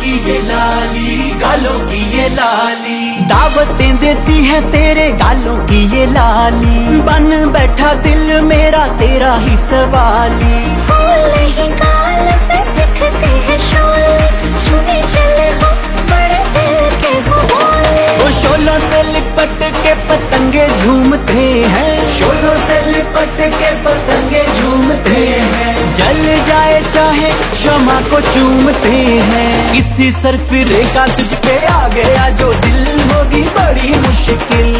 की ये लाली, गालों की ये लाली, दावतें देती है तेरे गालों की ये लाली। बन बैठा दिल मेरा तेरा ही सवाली। फूल ही गाल पे दिखते हैं शोले, छूने चले हो बड़े दिल के हो बोले। वो शोलों से लिपट के पतंगे झूमते हैं, शोलों से लिपट के पतंगे झूमते हैं। जल जाए चाहे क्षमा को चूमते हैं। किसी सरफिरे का तुझ पे आ गया जो दिल, होगी बड़ी मुश्किल।